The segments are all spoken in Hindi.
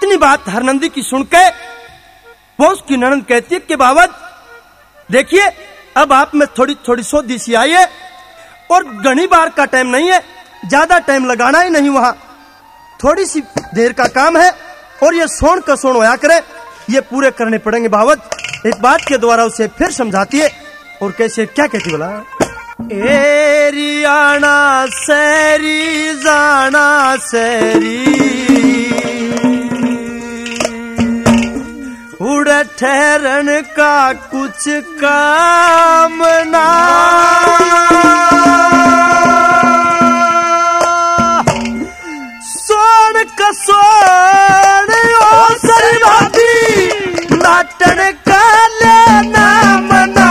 इतनी बात हरनंदी की सुन के वो उसकी ननद कहती है कि बाबा देखिए अब आप में थोड़ी थोड़ी सोधी सी आई है और घनी बार का टाइम नहीं है, ज्यादा टाइम लगाना ही नहीं, वहां थोड़ी सी देर का काम है और ये सोन का सोन होया करे, ये पूरे करने पड़ेंगे बावत। इस बात के द्वारा उसे फिर समझाती है और कैसे क्या कहती बोला, एरियाना सैरी जाना सैरी उड़ ठहरन का कुछ काम ना, सोन का सोन ओ सरी भाभी नाटन का लेना मना,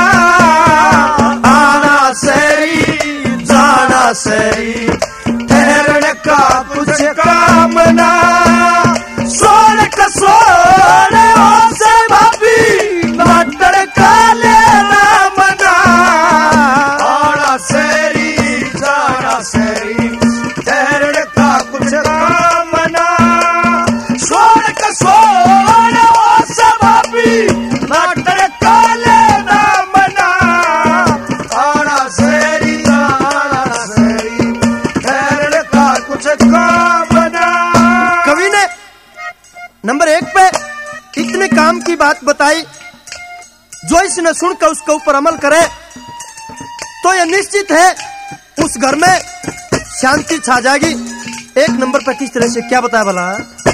आना सरी जाना सरी ठहरन का कुछ काम ना, सोन का सोन ओ सरी भाभी नाटन का लेना मना, आना सरी जाना सरी ठहरन का कुछ काम ना, सोन का सोन ओ सरी भाभी नाटन का लेना मना, आना सरी जाना सरी ठहरन का कुछ काम ना। कवि ने नंबर 1 पे इतने काम की बात बताई, जो इसने सुनकर उसके ऊपर अमल करे तो यह निश्चित है उस घर में शांति छा जाएगी। 1 नंबर पर किस तरह से क्या बताया भला,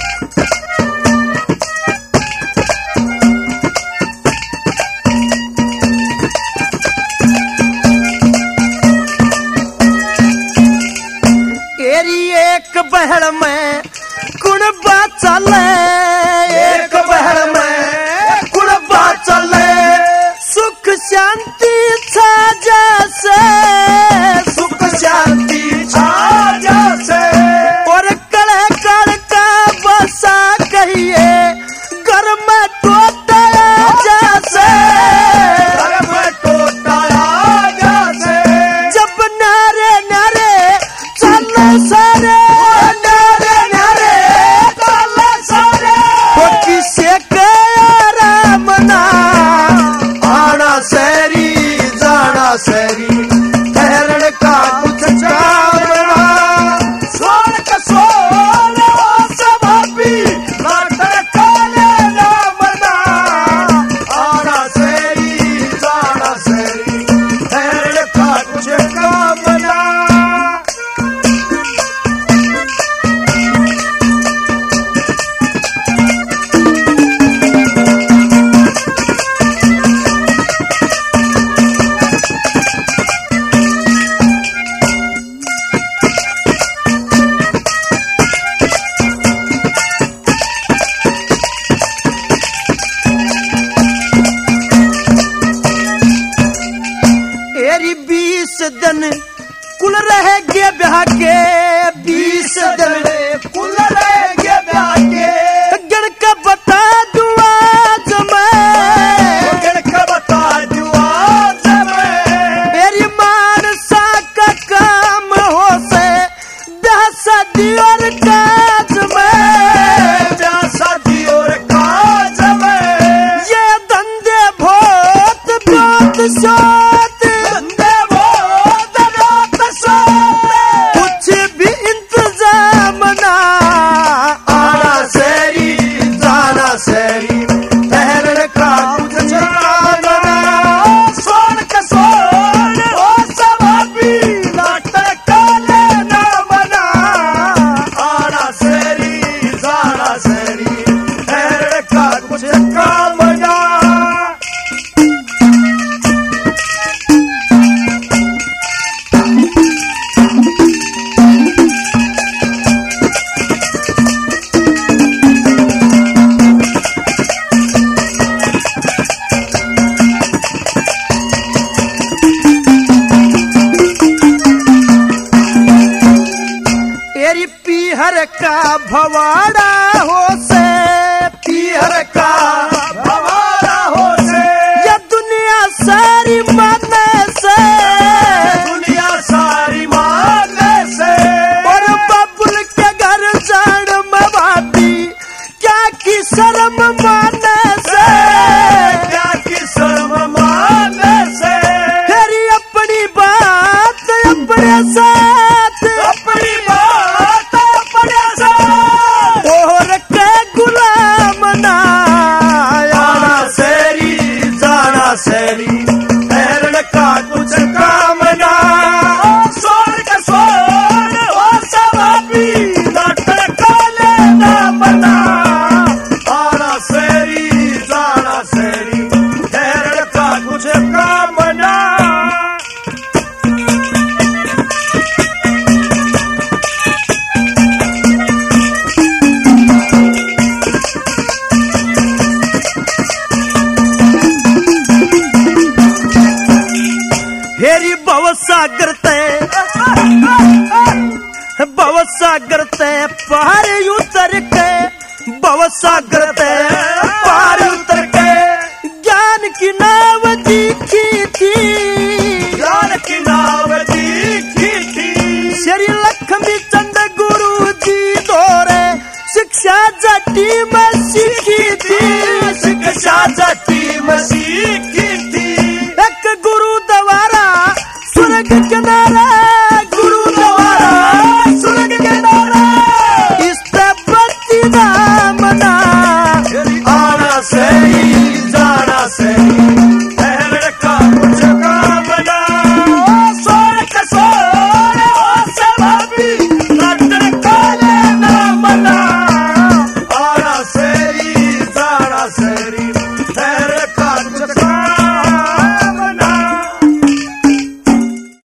एरी एक बहड़ में कुणबा चले, एक बहड़ में कुणबा चले, सुख शांति छा जैसे, सुख शांति छा जैसे, और कड़े कड़ का बसा कहिए घर में टोटा जैसे, घर में टोटा जैसे, जब नारे नारे चल सारे नारे नारे चल भवसागर ते पार उतर के, भवसागर ते पार उतर के ज्ञान की नाव दिखी थी, ज्ञान की नाव दिखी थी। श्री लक्ष्मी चंद गुरु जी दौरे शिक्षा जाटी में सीखी थी, शिक्षा जाटी